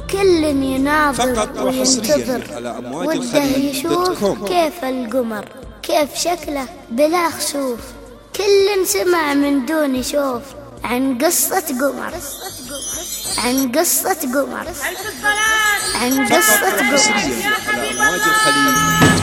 كل يناظر فقط وينتظر وحصريا على أمواج وده الخليج يشوف .com. كيف القمر، كيف شكله بلا خسوف. كل سمع من دون يشوف عن قصة قمر، عن قصة قمر، عن قصة فقط قمر. وحصريا على أمواج الخليج